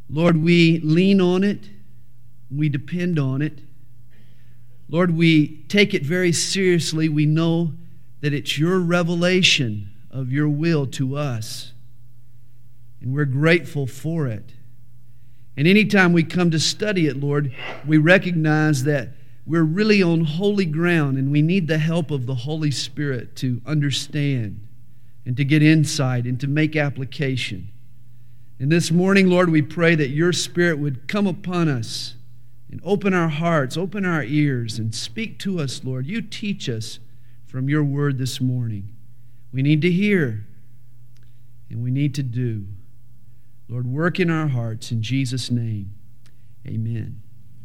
Lord, we lean on it. We depend on it. Lord, we take it very seriously. We know that it's your revelation of your will to us, and we're grateful for it. And anytime we come to study it, Lord, we recognize that we're really on holy ground, and we need the help of the Holy Spirit to understand and to get insight and to make application. And this morning, Lord, we pray that your Spirit would come upon us and open our hearts, open our ears, and speak to us, Lord. You teach us from your word this morning. We need to hear, and we need to do. Lord, work in our hearts in Jesus' name. Amen.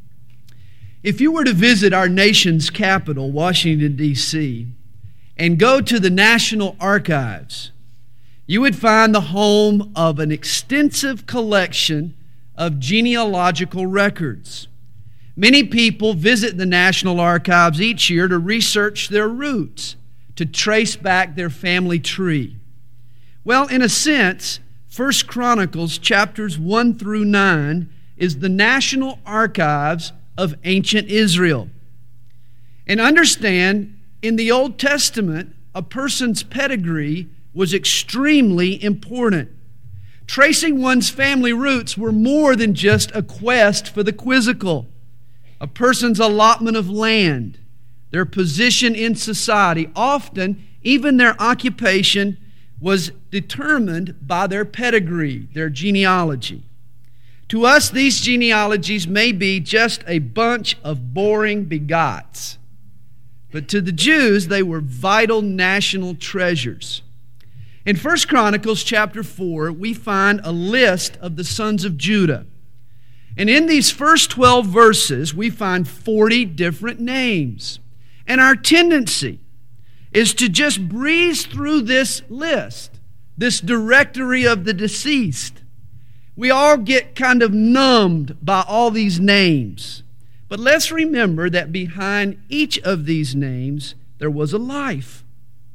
If you were to visit our nation's capital, Washington, D.C., and go to the National Archives, you would find the home of an extensive collection of genealogical records. Many people visit the National Archives each year to research their roots, to trace back their family tree. Well, in a sense, 1 Chronicles chapters 1 through 9 is the National Archives of ancient Israel. And understand, in the Old Testament, a person's pedigree was extremely important. Tracing one's family roots were more than just a quest for the quizzical. A person's allotment of land, their position in society, often even their occupation, was determined by their pedigree, their genealogy. To us, these genealogies may be just a bunch of boring begots, but to the Jews, they were vital national treasures. In 1 Chronicles chapter 4, we find a list of the sons of Judah. And in these first 12 verses, we find 40 different names. And our tendency is to just breeze through this list, this directory of the deceased. We all get kind of numbed by all these names. But let's remember that behind each of these names, there was a life.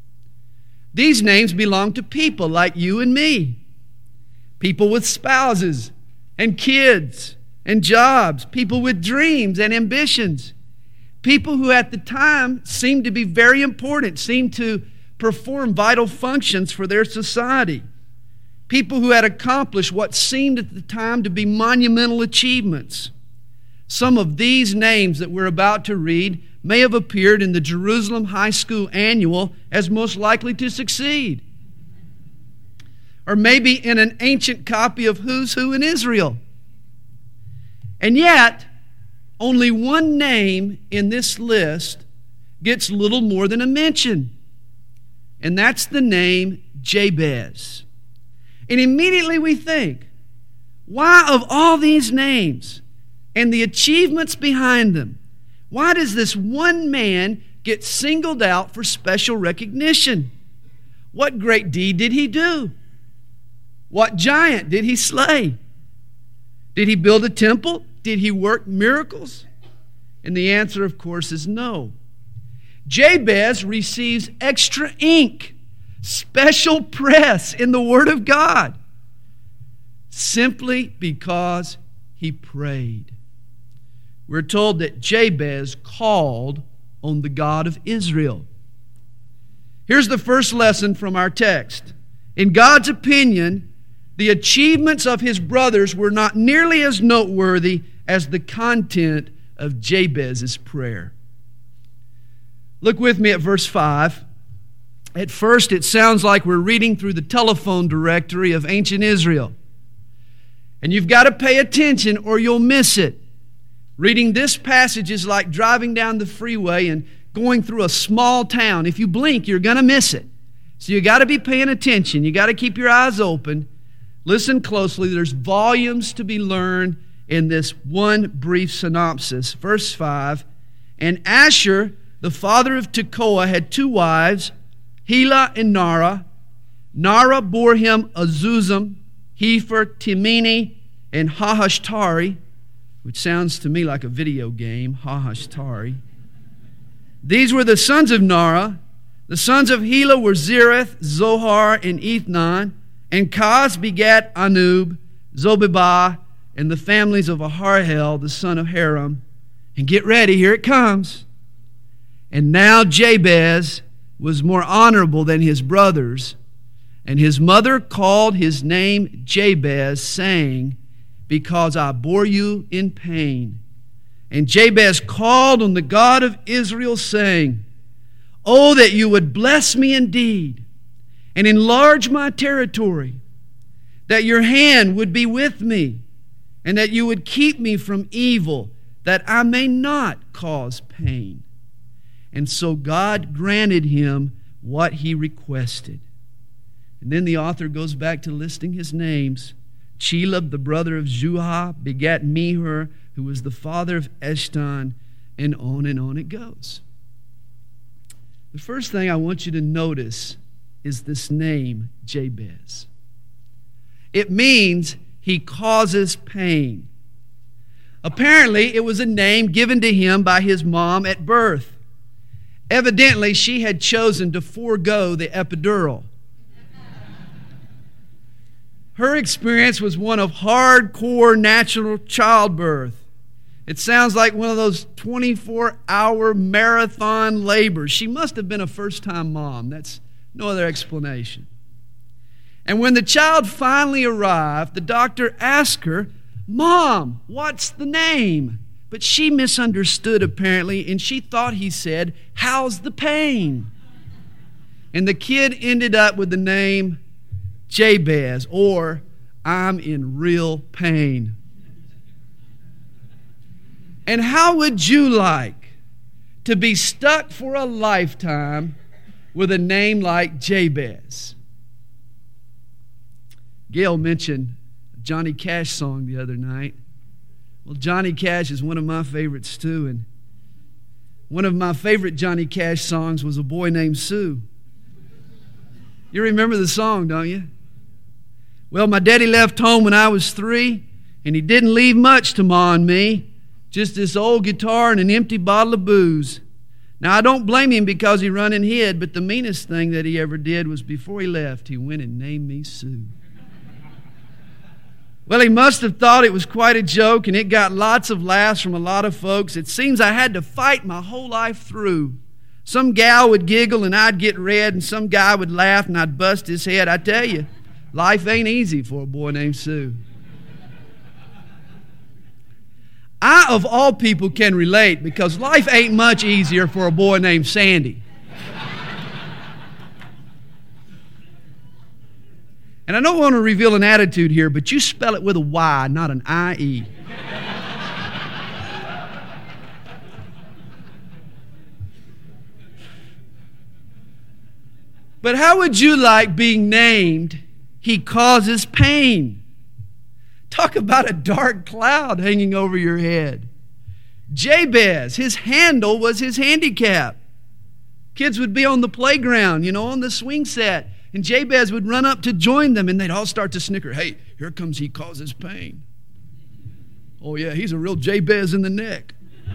These names belong to people like you and me. People with spouses and kids and jobs. People with dreams and ambitions. People who at the time seemed to be very important, seemed to perform vital functions for their society. People who had accomplished what seemed at the time to be monumental achievements. Some of these names that we're about to read may have appeared in the Jerusalem High School Annual as most likely to succeed. Or maybe in an ancient copy of Who's Who in Israel. And yet, only one name in this list gets little more than a mention. And that's the name Jabez. And immediately we think, why of all these names and the achievements behind them, why does this one man get singled out for special recognition? What great deed did he do? What giant did he slay? Did he build a temple? Did he work miracles? And the answer, of course, is no. Jabez receives extra ink, special press in the Word of God, simply because he prayed. We're told that Jabez called on the God of Israel. Here's the first lesson from our text. In God's opinion, the achievements of his brothers were not nearly as noteworthy as the content of Jabez's prayer. Look with me at verse 5. At first, it sounds like we're reading through the telephone directory of ancient Israel. And you've got to pay attention or you'll miss it. Reading this passage is like driving down the freeway and going through a small town. If you blink, you're going to miss it. So you got to be paying attention. You got to keep your eyes open. Listen closely. There's volumes to be learned in this one brief synopsis. Verse 5, and Asher, the father of Tekoa, had two wives, Helah and Nara. Nara bore him Azuzam, Hefer, Timini, and Hahashtari, which sounds to me like a video game, Hahashtari. These were the sons of Nara. The sons of Helah were Zereth, Zohar, and Ethnan. And Kaz begat Anub, Zobebah, and the families of Aharhel, the son of Haram. And get ready, here it comes. And now Jabez was more honorable than his brothers, and his mother called his name Jabez, saying, because I bore you in pain. And Jabez called on the God of Israel, saying, oh, that you would bless me indeed, and enlarge my territory, that your hand would be with me, and that you would keep me from evil, that I may not cause pain. And so God granted him what he requested. And then the author goes back to listing his names. Chelub, the brother of Zuhah, begat Mehir, who was the father of Eshton, and on it goes. The first thing I want you to notice is this name, Jabez. It means he causes pain. Apparently, it was a name given to him by his mom at birth. Evidently, she had chosen to forego the epidural. Her experience was one of hardcore natural childbirth. It sounds like one of those 24-hour marathon labors. She must have been a first-time mom. That's no other explanation. And when the child finally arrived, the doctor asked her, Mom, what's the name? But she misunderstood apparently, and she thought he said, how's the pain? And the kid ended up with the name Jabez, or I'm in real pain. And how would you like to be stuck for a lifetime with a name like Jabez? Gail mentioned a Johnny Cash song the other night. Well, Johnny Cash is one of my favorites too, and one of my favorite Johnny Cash songs was A Boy Named Sue. You remember the song, don't you? Well, my daddy left home when I was 3, and he didn't leave much to Ma and me, just this old guitar and an empty bottle of booze. Now, I don't blame him because he run and hid, but the meanest thing that he ever did was before he left, he went and named me Sue. Well, he must have thought it was quite a joke, and it got lots of laughs from a lot of folks. It seems I had to fight my whole life through. Some gal would giggle and I'd get red, and some guy would laugh and I'd bust his head. I tell you, life ain't easy for a boy named Sue. I, of all people, can relate because life ain't much easier for a boy named Sandy. And I don't want to reveal an attitude here, but you spell it with a Y, not an I-E. But how would you like being named, he causes pain? Talk about a dark cloud hanging over your head. Jabez, his handle was his handicap. Kids would be on the playground, on the swing set. And Jabez would run up to join them, and they'd all start to snicker. Hey, here comes he causes pain. Oh, yeah, he's a real Jabez in the neck.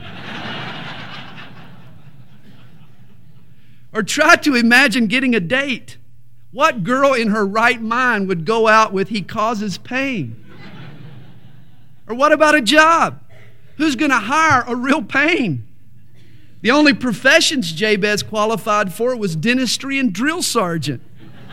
Or try to imagine getting a date. What girl in her right mind would go out with he causes pain? Or what about a job? Who's going to hire a real pain? The only professions Jabez qualified for was dentistry and drill sergeant.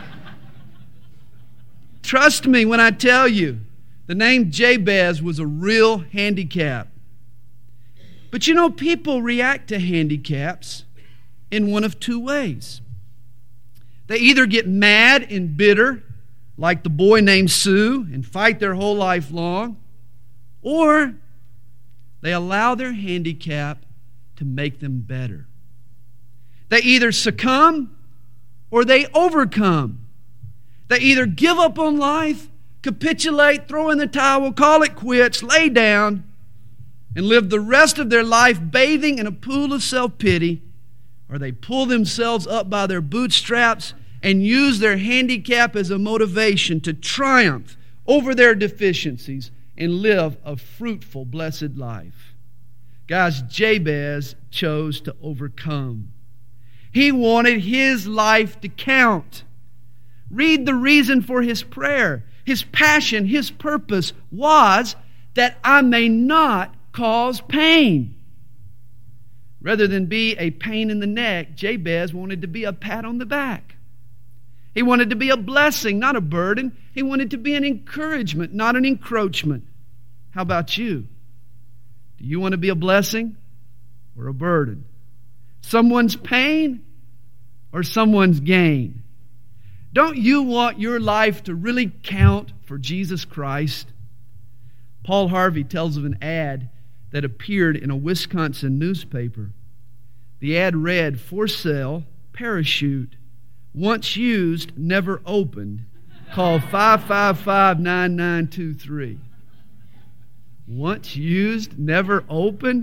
Trust me when I tell you, the name Jabez was a real handicap. But people react to handicaps in one of two ways. They either get mad and bitter, like the boy named Sue, and fight their whole life long, or they allow their handicap to make them better. They either succumb or they overcome. They either give up on life, capitulate, throw in the towel, call it quits, lay down, and live the rest of their life bathing in a pool of self-pity, or they pull themselves up by their bootstraps and use their handicap as a motivation to triumph over their deficiencies and live a fruitful, blessed life. Guys, Jabez chose to overcome. He wanted his life to count. Read the reason for his prayer. His passion, his purpose was that I may not cause pain. Rather than be a pain in the neck, Jabez wanted to be a pat on the back. He wanted to be a blessing, not a burden. He wanted to be an encouragement, not an encroachment. How about you? Do you want to be a blessing or a burden? Someone's pain or someone's gain? Don't you want your life to really count for Jesus Christ? Paul Harvey tells of an ad that appeared in a Wisconsin newspaper. The ad read, "For sale, parachute. Once used, never opened. Call 555-9923. Once used, never opened?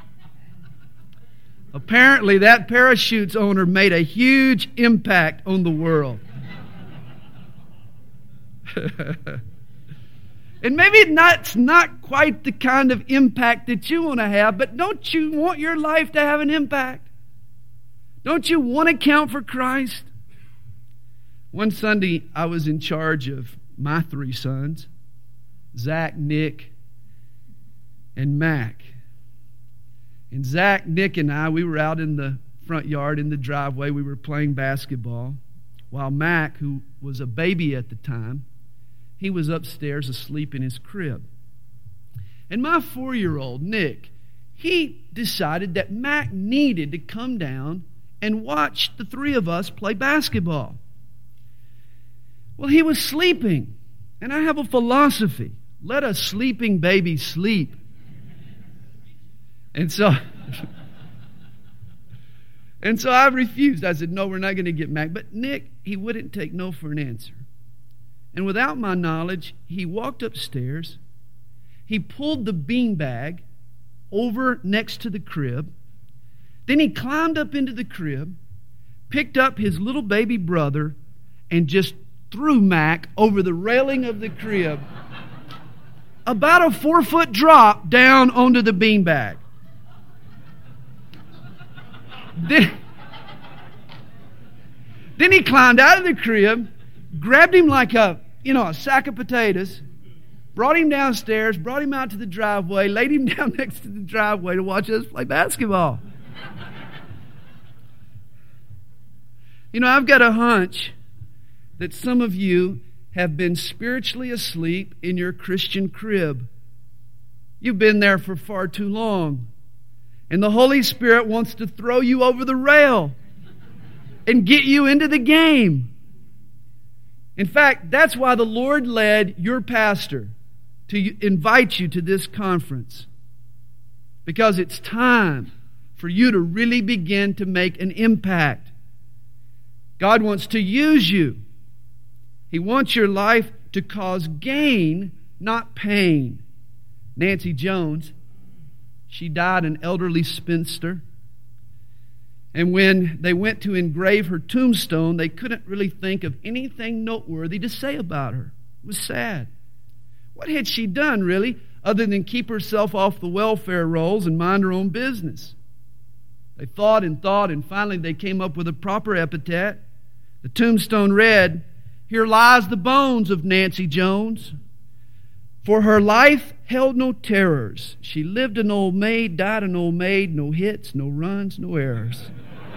Apparently, that parachute's owner made a huge impact on the world. And maybe that's not quite the kind of impact that you want to have, but don't you want your life to have an impact? Don't you want to count for Christ? One Sunday, I was in charge of my 3 sons, Zach, Nick, and Mac. And Zach, Nick, and I, we were out in the front yard in the driveway. We were playing basketball, while Mac, who was a baby at the time, he was upstairs asleep in his crib. And my 4-year-old, Nick, he decided that Mac needed to come down and watch the 3 of us play basketball. Well, he was sleeping, and I have a philosophy: let a sleeping baby sleep. And so I refused. I said, no, we're not going to get Mac. But Nick, he wouldn't take no for an answer. And without my knowledge, he walked upstairs. He pulled the beanbag over next to the crib. Then he climbed up into the crib, picked up his little baby brother, and just threw Mac over the railing of the crib, about a 4-foot drop down onto the beanbag. Then he climbed out of the crib, grabbed him like a sack of potatoes, brought him downstairs, brought him out to the driveway, laid him down next to the driveway to watch us play basketball. I've got a hunch that some of you have been spiritually asleep in your Christian crib. You've been there for far too long. And the Holy Spirit wants to throw you over the rail and get you into the game. In fact, that's why the Lord led your pastor to invite you to this conference. Because it's time for you to really begin to make an impact. God wants to use you. He wants your life to cause gain, not pain. Nancy Jones, she died an elderly spinster. And when they went to engrave her tombstone, they couldn't really think of anything noteworthy to say about her. It was sad. What had she done, really, other than keep herself off the welfare rolls and mind her own business? They thought, and finally they came up with a proper epithet. The tombstone read, "Here lies the bones of Nancy Jones. For her life held no terrors. She lived an old maid, died an old maid, no hits, no runs, no errors."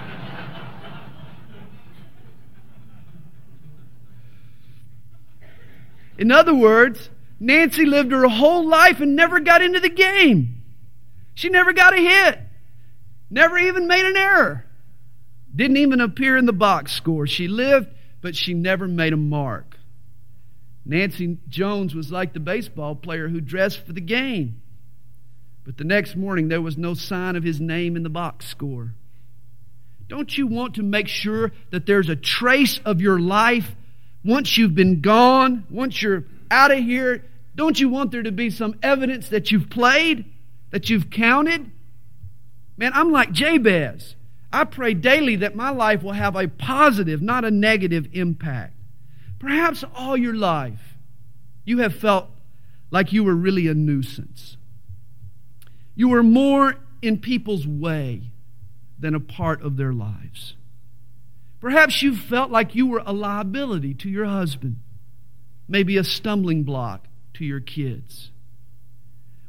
In other words, Nancy lived her whole life and never got into the game. She never got a hit. Never even made an error. Didn't even appear in the box score. She lived, but she never made a mark. Nancy Jones was like the baseball player who dressed for the game. But the next morning, there was no sign of his name in the box score. Don't you want to make sure that there's a trace of your life once you've been gone, once you're out of here? Don't you want there to be some evidence that you've played, that you've counted? Man, I'm like Jabez. I pray daily that my life will have a positive, not a negative impact. Perhaps all your life you have felt like you were really a nuisance. You were more in people's way than a part of their lives. Perhaps you felt like you were a liability to your husband, maybe a stumbling block to your kids.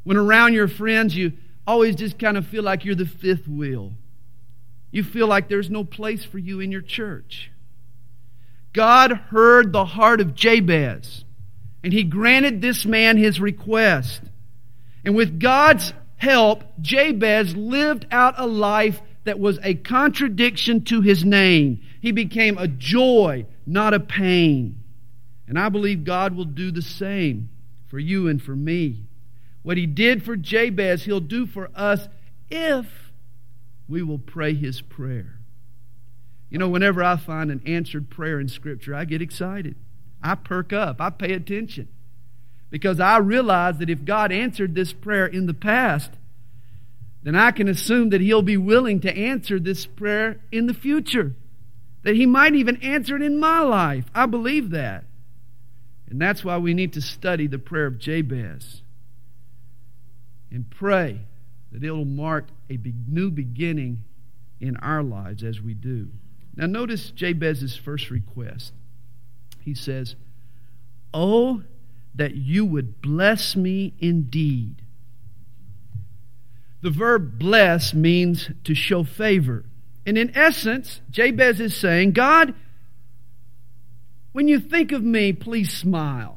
When around your friends, you always just kind of feel like you're the fifth wheel. You feel like there's no place for you in your church. God heard the heart of Jabez, and He granted this man his request. And with God's help, Jabez lived out a life that was a contradiction to his name. He became a joy, not a pain. And I believe God will do the same for you and for me. What He did for Jabez, He'll do for us if we will pray His prayer. You know, whenever I find an answered prayer in Scripture, I get excited. I perk up. I pay attention. Because I realize that if God answered this prayer in the past, then I can assume that He'll be willing to answer this prayer in the future. That He might even answer it in my life. I believe that. And that's why we need to study the prayer of Jabez. And pray that it'll mark a new beginning in our lives as we do. Now notice Jabez's first request. He says, "Oh, that you would bless me indeed." The verb bless means to show favor. And in essence, Jabez is saying, God, when you think of me, please smile.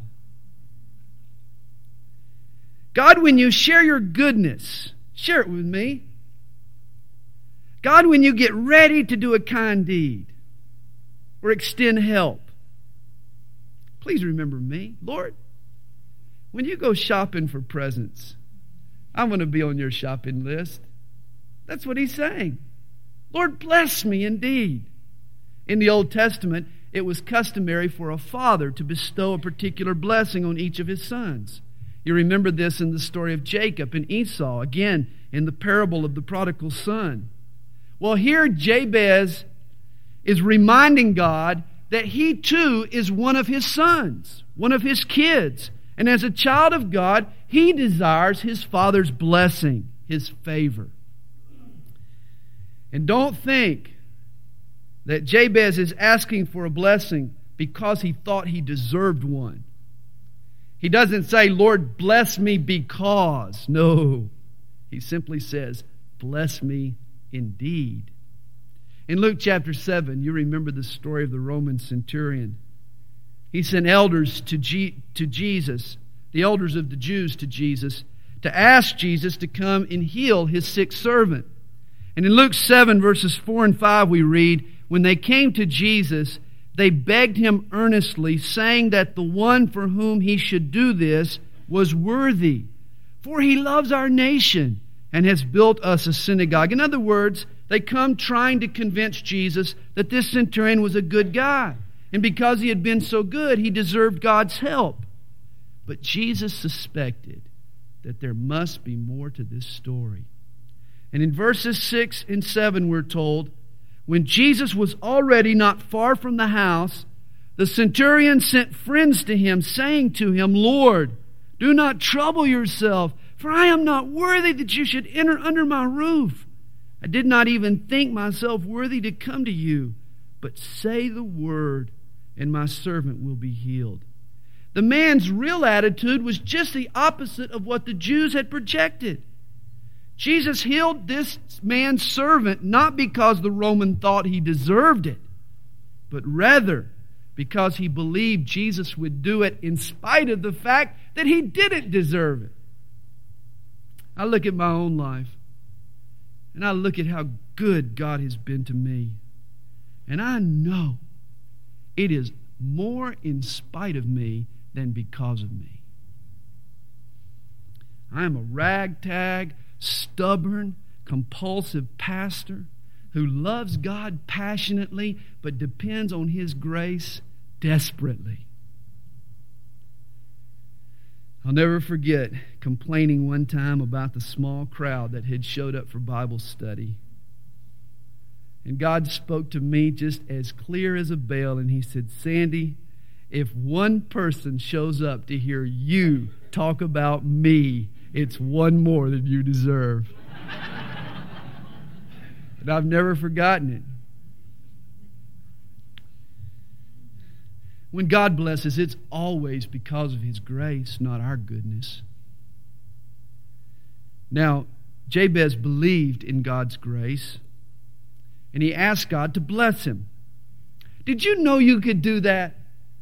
God, when you share your goodness, share it with me. God, when you get ready to do a kind deed or extend help, please remember me. Lord, when you go shopping for presents, I want to be on your shopping list. That's what he's saying. Lord, bless me indeed. In the Old Testament, it was customary for a father to bestow a particular blessing on each of his sons. You remember this in the story of Jacob and Esau, again in the parable of the prodigal son. Well, here Jabez is reminding God that he too is one of his sons, one of his kids. And as a child of God, he desires his father's blessing, his favor. And don't think that Jabez is asking for a blessing because he thought he deserved one. He doesn't say, Lord, bless me because. No. He simply says, bless me indeed. In Luke chapter 7, you remember the story of the Roman centurion. He sent elders to Jesus, the elders of the Jews to Jesus, to ask Jesus to come and heal his sick servant. And in Luke 7, verses 4 and 5, we read, when they came to Jesus, they begged him earnestly, saying that the one for whom he should do this was worthy, for he loves our nation and has built us a synagogue. In other words, they come trying to convince Jesus that this centurion was a good guy. And because he had been so good, he deserved God's help. But Jesus suspected that there must be more to this story. And in verses 6 and 7, we're told, when Jesus was already not far from the house, the centurion sent friends to him, saying to him, Lord, do not trouble yourself, for I am not worthy that you should enter under my roof. I did not even think myself worthy to come to you, but say the word, and my servant will be healed. The man's real attitude was just the opposite of what the Jews had projected. Jesus healed this man's servant not because the Roman thought he deserved it, but rather because he believed Jesus would do it in spite of the fact that he didn't deserve it. I look at my own life, and I look at how good God has been to me, and I know it is more in spite of me than because of me. I am a ragtag, stubborn, compulsive pastor who loves God passionately but depends on His grace desperately. I'll never forget complaining one time about the small crowd that had showed up for Bible study. And God spoke to me just as clear as a bell, and He said, Sandy, if one person shows up to hear you talk about me, it's one more than you deserve. And I've never forgotten it. When God blesses, it's always because of His grace, not our goodness. Now, Jabez believed in God's grace, and he asked God to bless him. Did you know you could do that?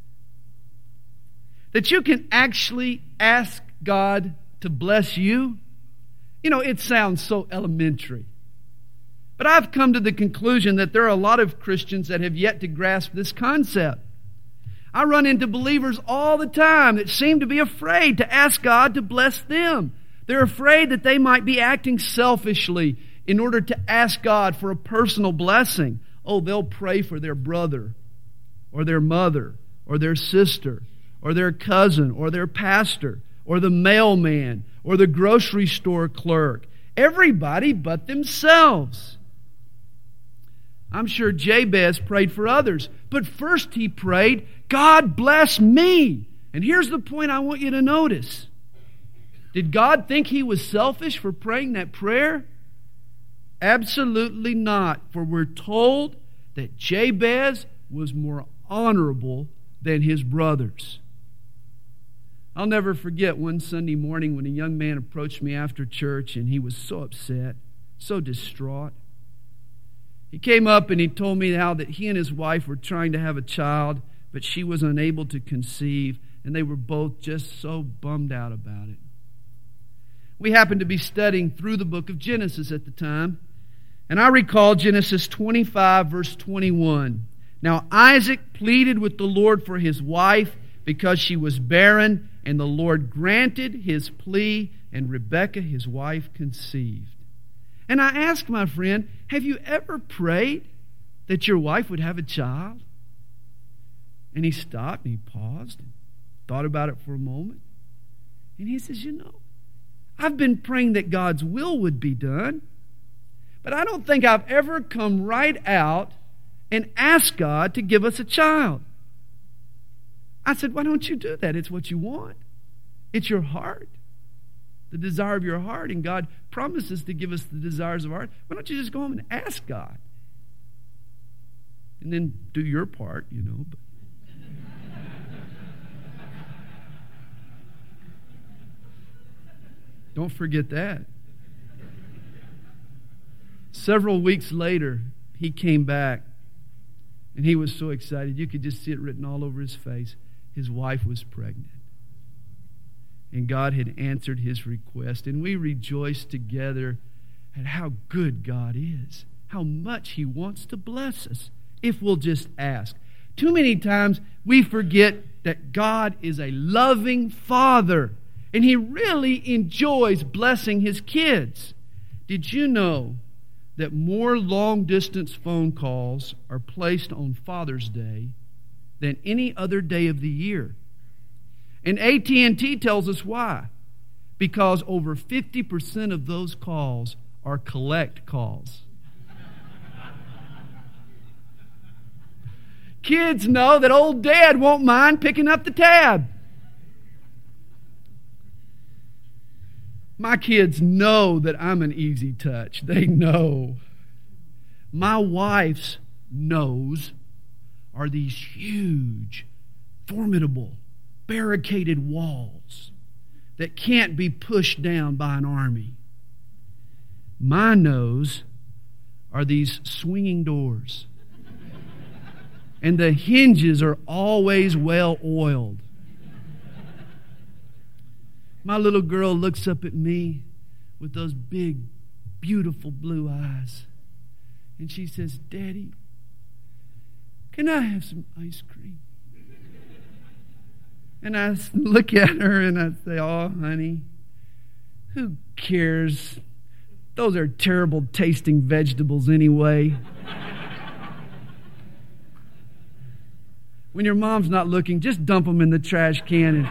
That you can actually ask God to bless you? You know, it sounds so elementary. But I've come to the conclusion that there are a lot of Christians that have yet to grasp this concept. I run into believers all the time that seem to be afraid to ask God to bless them. They're afraid that they might be acting selfishly in order to ask God for a personal blessing. Oh, they'll pray for their brother or their mother or their sister or their cousin or their pastor or the mailman or the grocery store clerk. Everybody but themselves. I'm sure Jabez prayed for others, but first he prayed, God bless me. And here's the point I want you to notice. Did God think he was selfish for praying that prayer? Absolutely not, for we're told that Jabez was more honorable than his brothers. I'll never forget one Sunday morning when a young man approached me after church, and he was so upset, so distraught. He came up and he told me how that he and his wife were trying to have a child, but she was unable to conceive, and they were both just so bummed out about it. We happened to be studying through the book of Genesis at the time, and I recall Genesis 25, verse 21. Now Isaac pleaded with the Lord for his wife because she was barren, and the Lord granted his plea, and Rebekah, his wife, conceived. And I asked my friend, have you ever prayed that your wife would have a child? And he stopped and he paused and thought about it for a moment. And he says, I've been praying that God's will would be done, but I don't think I've ever come right out and asked God to give us a child. I said, why don't you do that? It's what you want. It's your heart, the desire of your heart, and God promises to give us the desires of our heart. Why don't you just go home and ask God? And then do your part, But don't forget that. Several weeks later, he came back, and he was so excited. You could just see it written all over his face. His wife was pregnant. And God had answered his request. And we rejoiced together at how good God is, how much he wants to bless us if we'll just ask. Too many times we forget that God is a loving Father, and he really enjoys blessing his kids. Did you know that more long-distance phone calls are placed on Father's Day than any other day of the year? And AT&T tells us why. Because over 50% of those calls are collect calls. Kids know that old dad won't mind picking up the tab. My kids know that I'm an easy touch. They know. My wife's nose are these huge, formidable, barricaded walls that can't be pushed down by an army. My nose are these swinging doors. And the hinges are always well oiled. My little girl looks up at me with those big, beautiful blue eyes. And she says, Daddy, can I have some ice cream? And I look at her and I say, oh, honey, who cares? Those are terrible tasting vegetables anyway. When your mom's not looking, just dump them in the trash can and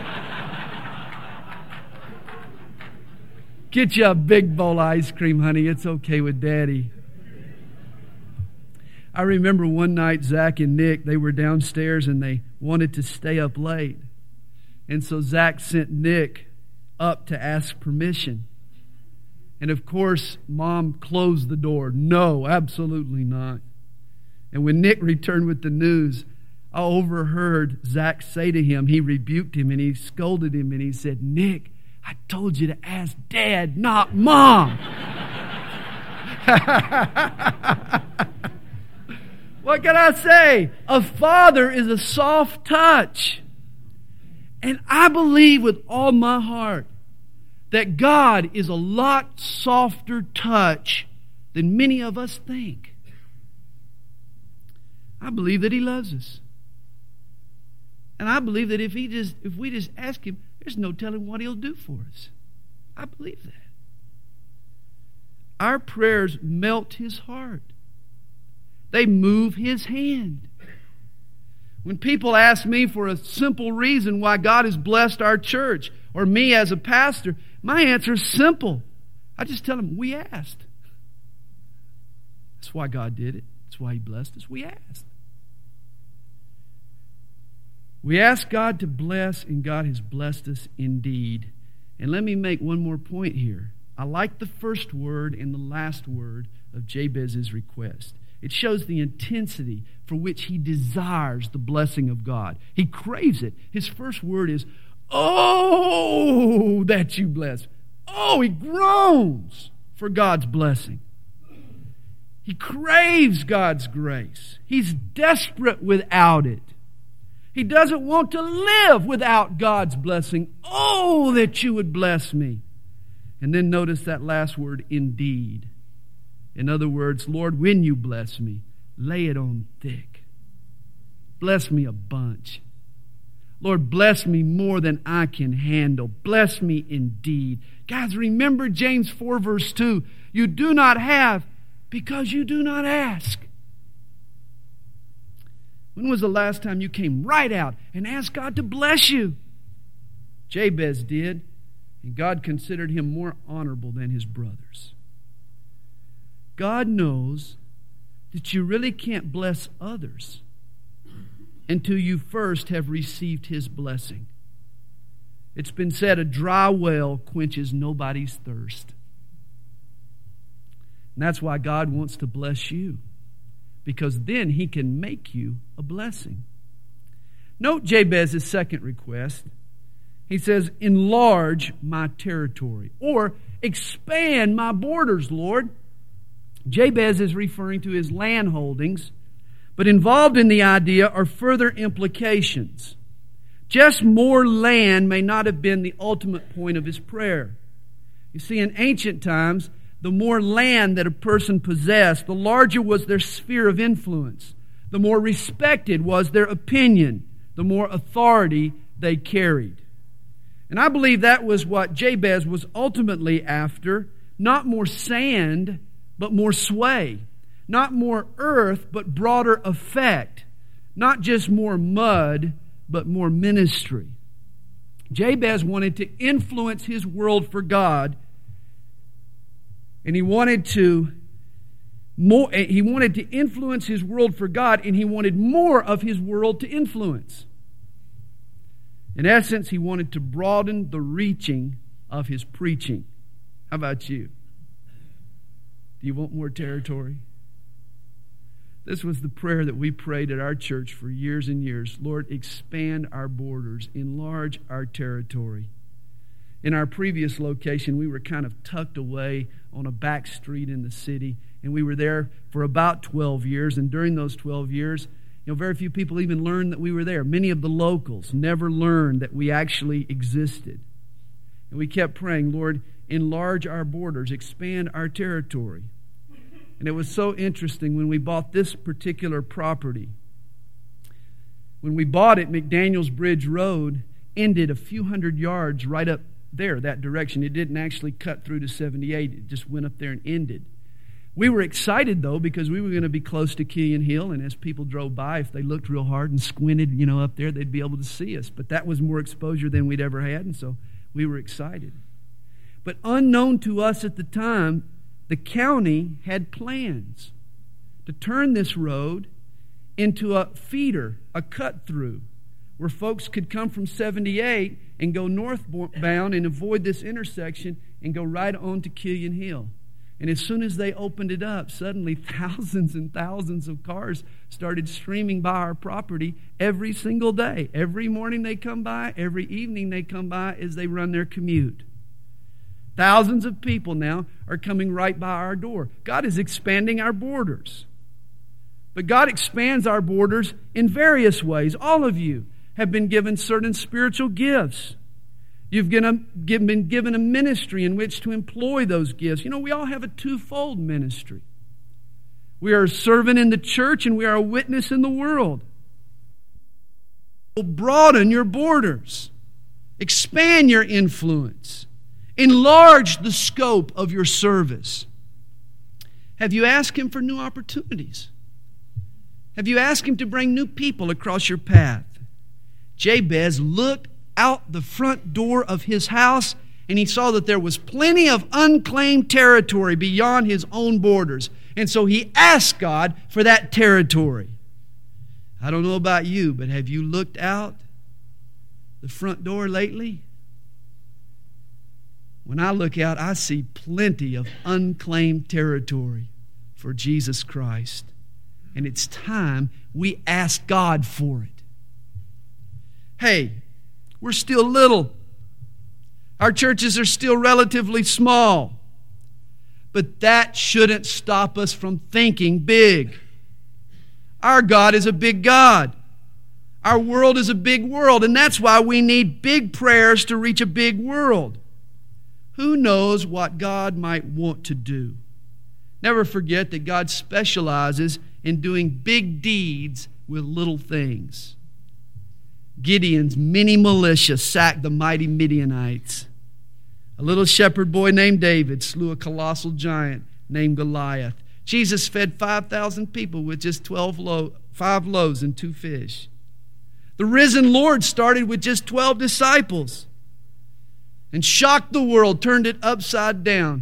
get you a big bowl of ice cream, honey. It's okay with Daddy. I remember one night, Zach and Nick, they were downstairs and they wanted to stay up late. And so Zach sent Nick up to ask permission. And of course, Mom closed the door. No, absolutely not. And when Nick returned with the news, I overheard Zach say to him, he rebuked him and he scolded him and he said, Nick, I told you to ask Dad, not Mom. What can I say? A father is a soft touch. And I believe with all my heart that God is a lot softer touch than many of us think. I believe that He loves us. And I believe that if we just ask Him, there's no telling what He'll do for us. I believe that. Our prayers melt His heart. They move His hand. When people ask me for a simple reason why God has blessed our church, or me as a pastor, my answer is simple. I just tell them, we asked. That's why God did it. That's why He blessed us. We asked. We asked God to bless, and God has blessed us indeed. And let me make one more point here. I like the first word and the last word of Jabez's request. It shows the intensity for which he desires the blessing of God. He craves it. His first word is, "Oh, that you bless." Oh, he groans for God's blessing. He craves God's grace. He's desperate without it. He doesn't want to live without God's blessing. Oh, that you would bless me. And then notice that last word, indeed. In other words, Lord, when you bless me, lay it on thick. Bless me a bunch. Lord, bless me more than I can handle. Bless me indeed. Guys, remember James 4 verse 2. You do not have because you do not ask. When was the last time you came right out and asked God to bless you? Jabez did, and God considered him more honorable than his brothers. God knows that you really can't bless others until you first have received His blessing. It's been said, a dry well quenches nobody's thirst. And that's why God wants to bless you, because then He can make you a blessing. Note Jabez's second request. He says, enlarge my territory, or expand my borders, Lord. Jabez is referring to his land holdings, but involved in the idea are further implications. Just more land may not have been the ultimate point of his prayer. You see, in ancient times, the more land that a person possessed, the larger was their sphere of influence. The more respected was their opinion, the more authority they carried. And I believe that was what Jabez was ultimately after, not more sand, but more sway. Not more earth, but broader effect. Not just more mud, but more ministry. Jabez wanted to influence his world for God, and he wanted to influence his world for God, and he wanted more of his world to influence. In essence, he wanted to broaden the reaching of his preaching. How about you? Do you want more territory? This was the prayer that we prayed at our church for years and years. Lord, expand our borders, enlarge our territory. In our previous location, we were kind of tucked away on a back street in the city, and we were there for about 12 years. And during those 12 years, very few people even learned that we were there. Many of the locals never learned that we actually existed. And we kept praying, Lord, enlarge our borders, expand our territory. And it was so interesting when we bought this particular property. When we bought it, McDaniels Bridge Road ended a few hundred yards right up there, that direction. It didn't actually cut through to 78. It just went up there and ended. We were excited, though, because we were going to be close to Killian Hill, and as people drove by, if they looked real hard and squinted, up there, they'd be able to see us. But that was more exposure than we'd ever had, and so we were excited. But unknown to us at the time, the county had plans to turn this road into a feeder, a cut-through, where folks could come from 78 and go northbound and avoid this intersection and go right on to Killian Hill. And as soon as they opened it up, suddenly thousands and thousands of cars started streaming by our property every single day. Every morning they come by, every evening they come by as they run their commute. Thousands of people now are coming right by our door. God is expanding our borders. But God expands our borders in various ways. All of you have been given certain spiritual gifts. You've been given a ministry in which to employ those gifts. You know, we all have a twofold ministry. We are a servant in the church and we are a witness in the world. Broaden your borders. Expand your influence. Enlarge the scope of your service. Have you asked Him for new opportunities? Have you asked Him to bring new people across your path? Jabez looked out the front door of his house and he saw that there was plenty of unclaimed territory beyond his own borders. And so he asked God for that territory. I don't know about you, but have you looked out the front door lately? When I look out, I see plenty of unclaimed territory for Jesus Christ. And it's time we ask God for it. Hey, we're still little. Our churches are still relatively small. But that shouldn't stop us from thinking big. Our God is a big God. Our world is a big world, and that's why we need big prayers to reach a big world. Who knows what God might want to do? Never forget that God specializes in doing big deeds with little things. Gideon's mini militia sacked the mighty Midianites. A little shepherd boy named David slew a colossal giant named Goliath. Jesus fed 5,000 people with just 5 loaves and 2 fish. The risen Lord started with just 12 disciples and shocked the world, turned it upside down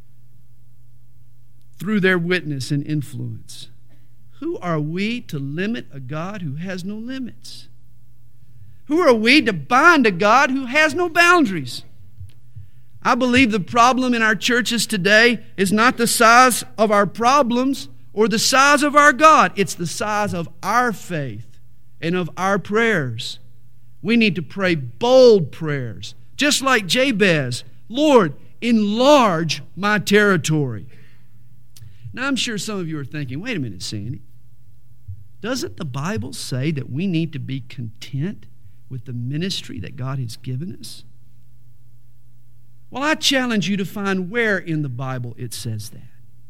through their witness and influence. Who are we to limit a God who has no limits? Who are we to bind a God who has no boundaries? I believe the problem in our churches today is not the size of our problems or the size of our God. It's the size of our faith and of our prayers. We need to pray bold prayers, just like Jabez. Lord, enlarge my territory. Now, I'm sure some of you are thinking, wait a minute, Sandy. Doesn't the Bible say that we need to be content with the ministry that God has given us? Well, I challenge you to find where in the Bible it says that.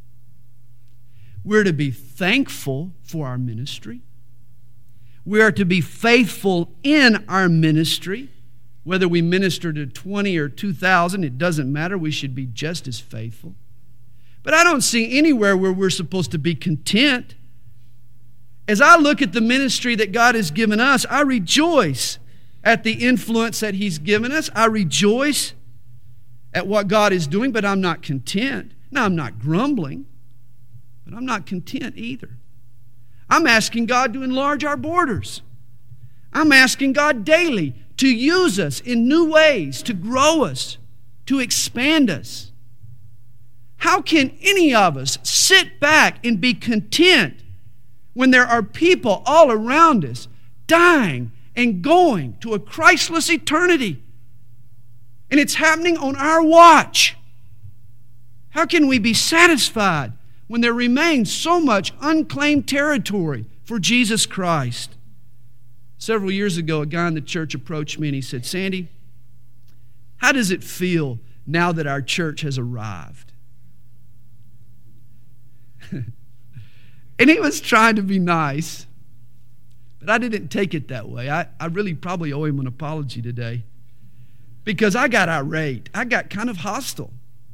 We're to be thankful for our ministry. We are to be faithful in our ministry. Whether we minister to 20 or 2,000, it doesn't matter. We should be just as faithful. But I don't see anywhere where we're supposed to be content. As I look at the ministry that God has given us, I rejoice at the influence that He's given us. I rejoice at what God is doing, but I'm not content. Now, I'm not grumbling, but I'm not content either. I'm asking God to enlarge our borders. I'm asking God daily to use us in new ways, to grow us, to expand us. How can any of us sit back and be content when there are people all around us dying and going to a Christless eternity? And it's happening on our watch. How can we be satisfied when there remains so much unclaimed territory for Jesus Christ? Several years ago, a guy in the church approached me and he said, Sandy, how does it feel now that our church has arrived? And he was trying to be nice, but I didn't take it that way. I really probably owe him an apology today because I got irate. I got kind of hostile.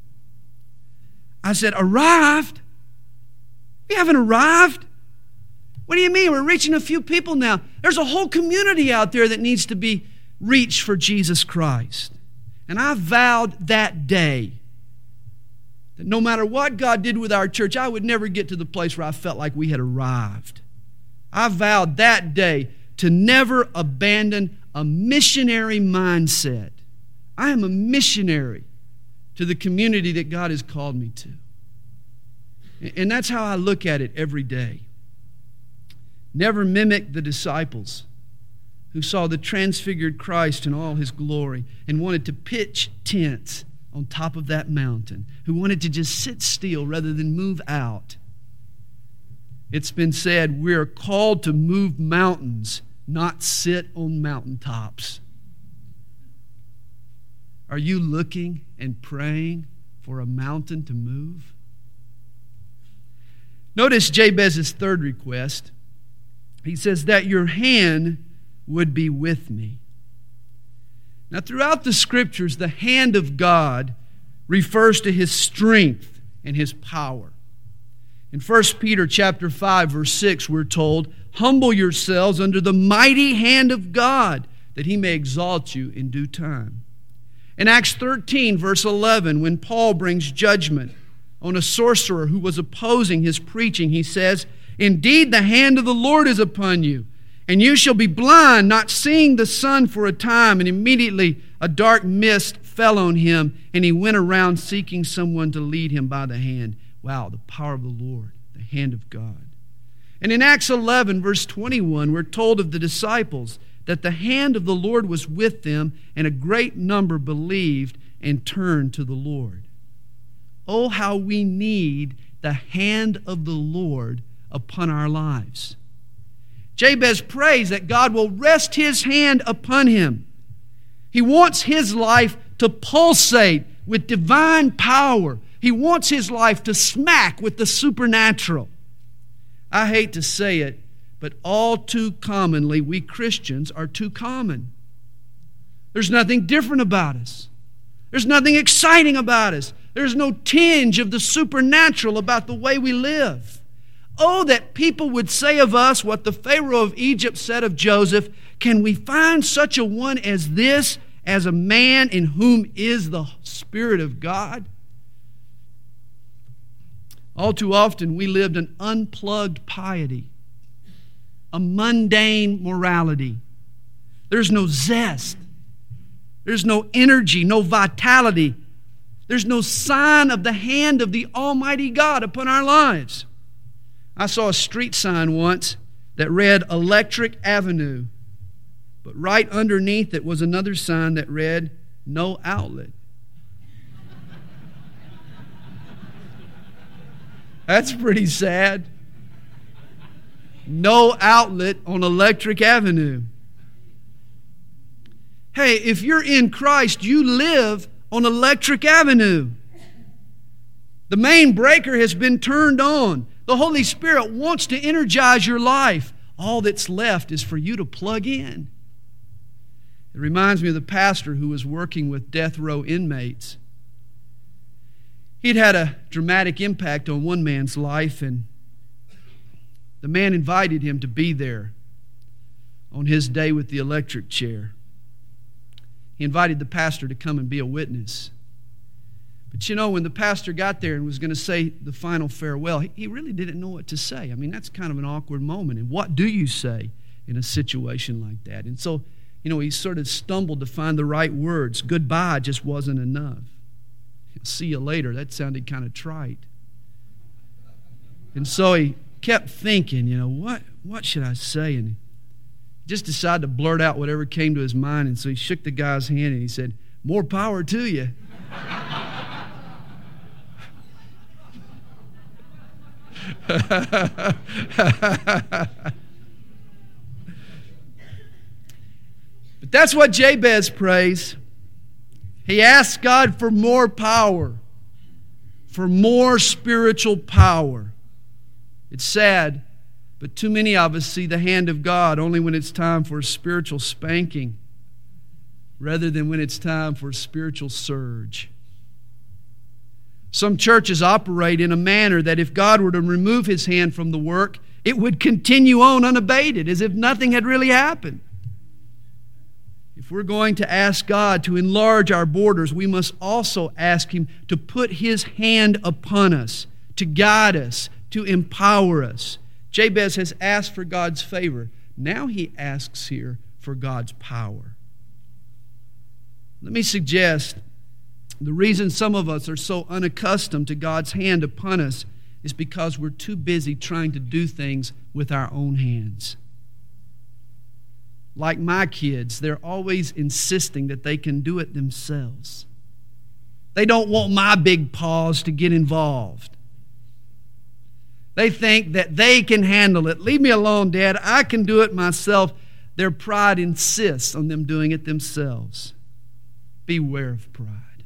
I said, arrived? We haven't arrived. What do you mean? We're reaching a few people now. There's a whole community out there that needs to be reached for Jesus Christ. And I vowed that day that no matter what God did with our church, I would never get to the place where I felt like we had arrived. I vowed that day to never abandon a missionary mindset. I am a missionary to the community that God has called me to. And that's how I look at it every day. Never mimic the disciples who saw the transfigured Christ in all His glory and wanted to pitch tents on top of that mountain, who wanted to just sit still rather than move out. It's been said we are called to move mountains, not sit on mountaintops. Are you looking and praying for a mountain to move? Notice Jabez's third request. He says, that your hand would be with me. Now, throughout the Scriptures, the hand of God refers to His strength and His power. In 1 Peter chapter 5, verse 6, we're told, humble yourselves under the mighty hand of God, that He may exalt you in due time. In Acts 13, verse 11, when Paul brings judgment on a sorcerer who was opposing his preaching, he says, indeed, the hand of the Lord is upon you, and you shall be blind, not seeing the sun for a time. And immediately a dark mist fell on him, and he went around seeking someone to lead him by the hand. Wow, the power of the Lord, the hand of God. And in Acts 11, verse 21, we're told of the disciples that the hand of the Lord was with them, and a great number believed and turned to the Lord. Oh, how we need the hand of the Lord upon our lives. Jabez prays that God will rest His hand upon him. He wants his life to pulsate with divine power. He wants his life to smack with the supernatural. I hate to say it, but all too commonly, we Christians are too common. There's nothing different about us. There's nothing exciting about us. There's no tinge of the supernatural about the way we live. Oh, that people would say of us what the Pharaoh of Egypt said of Joseph, can we find such a one as this, as a man in whom is the Spirit of God? All too often we lived an unplugged piety, a mundane morality. There's no zest. There's no energy, no vitality. There's no sign of the hand of the Almighty God upon our lives. I saw a street sign once that read Electric Avenue, but right underneath it was another sign that read No Outlet. That's pretty sad. No outlet on Electric Avenue. Hey, if you're in Christ, you live on Electric Avenue. The main breaker has been turned on. The Holy Spirit wants to energize your life. All that's left is for you to plug in. It reminds me of the pastor who was working with death row inmates. He'd had a dramatic impact on one man's life, and the man invited him to be there on his day with the electric chair. He invited the pastor to come and be a witness. But you know, when the pastor got there and was going to say the final farewell, he really didn't know what to say. I mean, that's kind of an awkward moment. And what do you say in a situation like that? And so, you know, he sort of stumbled to find the right words. Goodbye just wasn't enough. See you later. That sounded kind of trite. And so he kept thinking, you know, what should I say? And he just decided to blurt out whatever came to his mind. And so he shook the guy's hand and he said, more power to you. But that's what Jabez prays. He asks God for more power, for more spiritual power. It's sad, but too many of us see the hand of God only when it's time for a spiritual spanking, rather than when it's time for a spiritual surge. Some churches operate in a manner that if God were to remove His hand from the work, it would continue on unabated, as if nothing had really happened. If we're going to ask God to enlarge our borders, we must also ask Him to put His hand upon us, to guide us, to empower us. Jabez has asked for God's favor. Now he asks here for God's power. Let me suggest the reason some of us are so unaccustomed to God's hand upon us is because we're too busy trying to do things with our own hands. Like my kids, they're always insisting that they can do it themselves. They don't want my big paws to get involved. They think that they can handle it. Leave me alone, Dad. I can do it myself. Their pride insists on them doing it themselves. Beware of pride.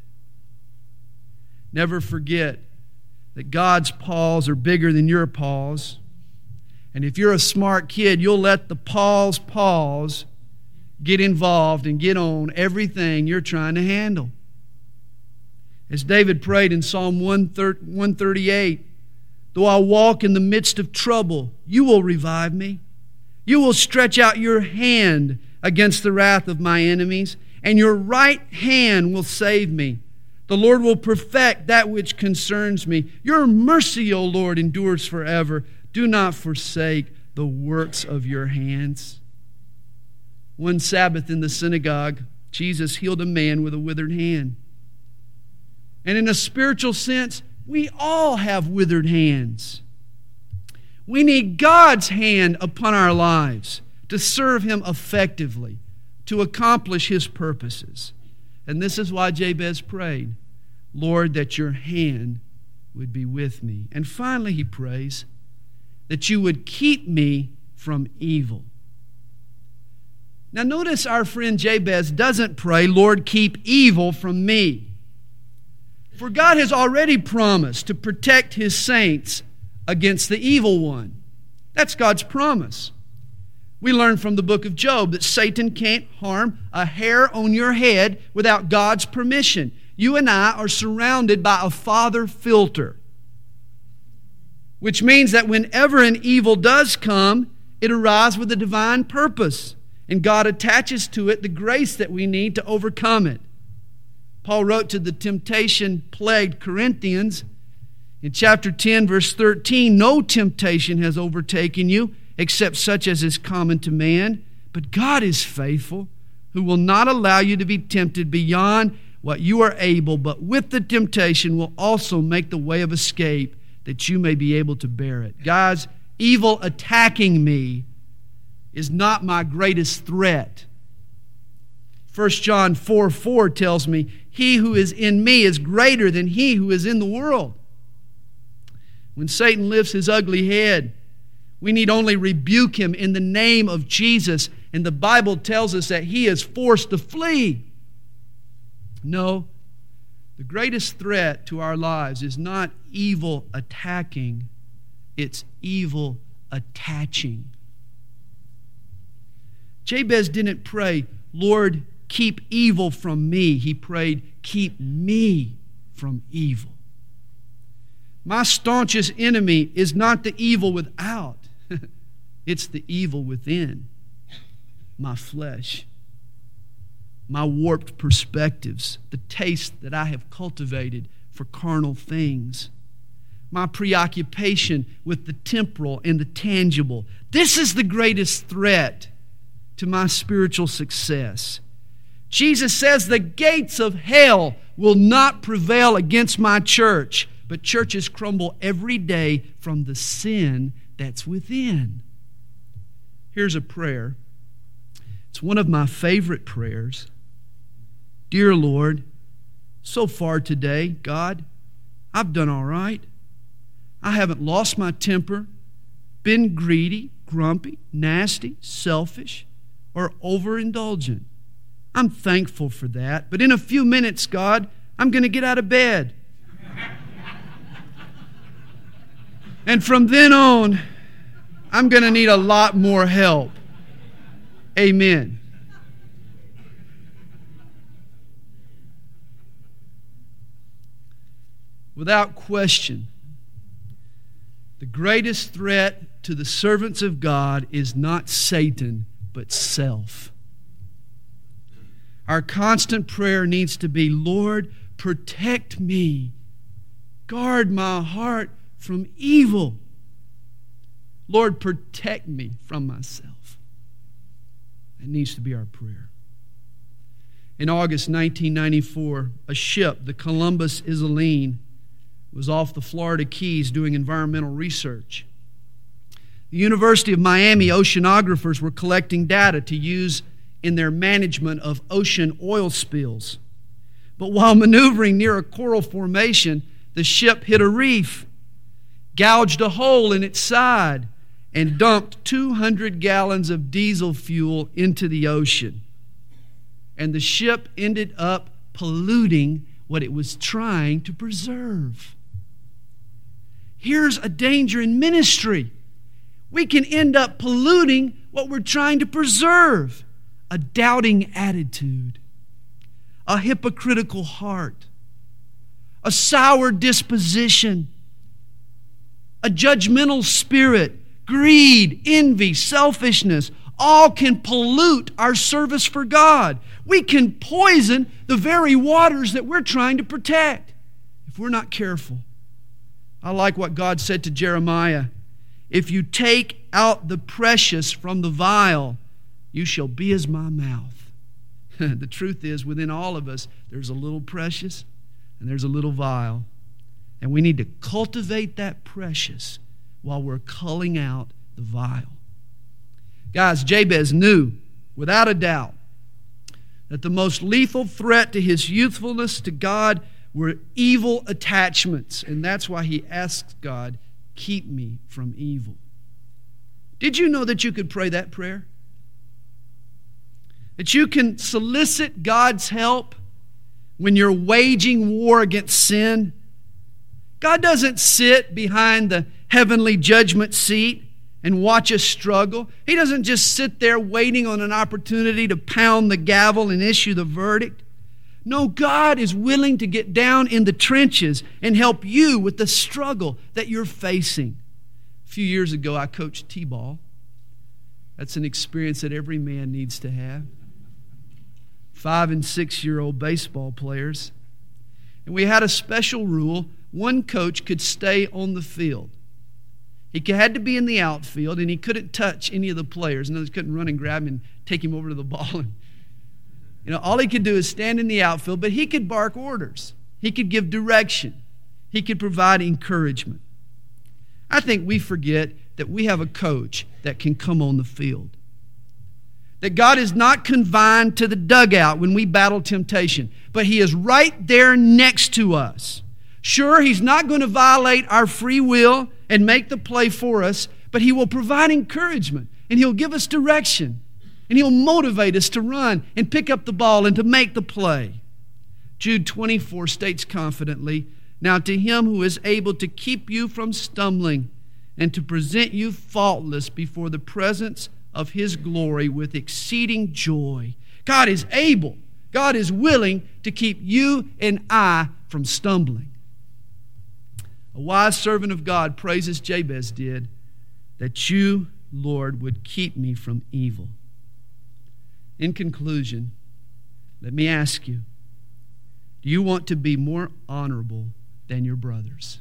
Never forget that God's paws are bigger than your paws. And if you're a smart kid, you'll let the paws get involved and get on everything you're trying to handle. As David prayed in Psalm 138, though I walk in the midst of trouble, you will revive me. You will stretch out your hand against the wrath of my enemies, and your right hand will save me. The Lord will perfect that which concerns me. Your mercy, O Lord, endures forever. Do not forsake the works of your hands. One Sabbath in the synagogue, Jesus healed a man with a withered hand. And in a spiritual sense, we all have withered hands. We need God's hand upon our lives to serve Him effectively, to accomplish His purposes. And this is why Jabez prayed, Lord, that your hand would be with me. And finally he prays that you would keep me from evil. Now notice our friend Jabez doesn't pray, Lord, keep evil from me. For God has already promised to protect His saints against the evil one. That's God's promise. We learn from the book of Job that Satan can't harm a hair on your head without God's permission. You and I are surrounded by a father filter, which means that whenever an evil does come, it arrives with a divine purpose, and God attaches to it the grace that we need to overcome it. Paul wrote to the temptation-plagued Corinthians in chapter 10, verse 13, no temptation has overtaken you except such as is common to man, but God is faithful, who will not allow you to be tempted beyond what you are able, but with the temptation will also make the way of escape that you may be able to bear it. Guys, evil attacking me is not my greatest threat. 1 John 4:4 tells me, he who is in me is greater than he who is in the world. When Satan lifts his ugly head, we need only rebuke him in the name of Jesus, and the Bible tells us that he is forced to flee. No, the greatest threat to our lives is not evil attacking, it's evil attaching. Jabez didn't pray, Lord, keep evil from me. He prayed, keep me from evil. My staunchest enemy is not the evil without. It's the evil within. My flesh. My warped perspectives. The taste that I have cultivated for carnal things. My preoccupation with the temporal and the tangible. This is the greatest threat to my spiritual success. Jesus says the gates of hell will not prevail against my church. But churches crumble every day from the sin that's within. Here's a prayer. It's one of my favorite prayers. Dear Lord, so far today, God, I've done all right. I haven't lost my temper, been greedy, grumpy, nasty, selfish, or overindulgent. I'm thankful for that. But in a few minutes, God, I'm going to get out of bed. And from then on, I'm going to need a lot more help. Amen. Without question, the greatest threat to the servants of God is not Satan, but self. Our constant prayer needs to be, Lord, protect me. Guard my heart from evil. Lord, protect me from myself. That needs to be our prayer. In August 1994, a ship, the Columbus Isolene, was off the Florida Keys doing environmental research. The University of Miami oceanographers were collecting data to use in their management of ocean oil spills. But while maneuvering near a coral formation, the ship hit a reef, gouged a hole in its side, and dumped 200 gallons of diesel fuel into the ocean. And the ship ended up polluting what it was trying to preserve. Here's a danger in ministry. We can end up polluting what we're trying to preserve. A doubting attitude, a hypocritical heart, a sour disposition, a judgmental spirit, greed, envy, selfishness, all can pollute our service for God. We can poison the very waters that we're trying to protect if we're not careful. I like what God said to Jeremiah. If you take out the precious from the vile, you shall be as my mouth. The truth is, within all of us, there's a little precious and there's a little vile. And we need to cultivate that precious while we're culling out the vile. Guys, Jabez knew, without a doubt, that the most lethal threat to his youthfulness to God were evil attachments. And that's why he asked God, keep me from evil. Did you know that you could pray that prayer? That you can solicit God's help when you're waging war against sin? God doesn't sit behind the heavenly judgment seat and watch us struggle. He doesn't just sit there waiting on an opportunity to pound the gavel and issue the verdict. No, God is willing to get down in the trenches and help you with the struggle that you're facing. A few years ago, I coached T-ball. That's an experience that every man needs to have. 5- and 6-year-old baseball players. And we had a special rule. One coach could stay on the field. He had to be in the outfield, and he couldn't touch any of the players. In other words, couldn't run and grab him and take him over to the ball. And, all he could do is stand in the outfield, but he could bark orders. He could give direction. He could provide encouragement. I think we forget that we have a coach that can come on the field. That God is not confined to the dugout when we battle temptation, but He is right there next to us. Sure, He's not going to violate our free will and make the play for us, but He will provide encouragement, and He'll give us direction, and He'll motivate us to run and pick up the ball and to make the play. Jude 24 states confidently, "Now to Him who is able to keep you from stumbling and to present you faultless before the presence of His glory with exceeding joy." God is able, God is willing to keep you and I from stumbling. A wise servant of God prays as Jabez did, that you, Lord, would keep me from evil. In conclusion, let me ask you, do you want to be more honorable than your brothers?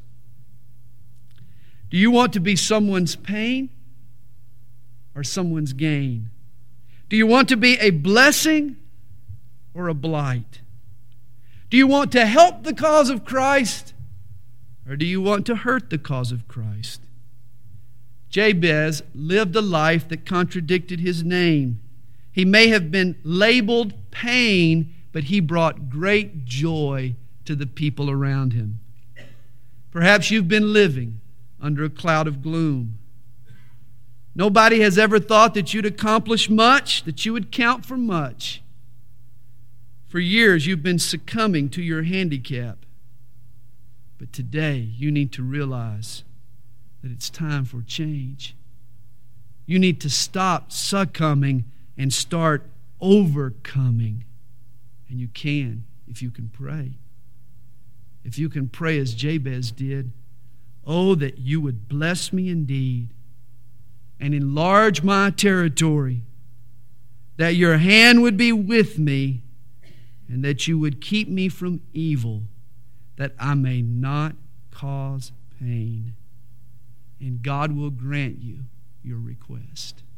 Do you want to be someone's pain or someone's gain? Do you want to be a blessing or a blight? Do you want to help the cause of Christ or do you want to hurt the cause of Christ? Jabez lived a life that contradicted his name. He may have been labeled pain, but he brought great joy to the people around him. Perhaps you've been living under a cloud of gloom. Nobody has ever thought that you'd accomplish much, that you would count for much. For years, you've been succumbing to your handicap. But today, you need to realize that it's time for change. You need to stop succumbing and start overcoming. And you can if you can pray. If you can pray as Jabez did, "Oh, that you would bless me indeed and enlarge my territory, that your hand would be with me, and that you would keep me from evil, that I may not cause pain." And God will grant you your request.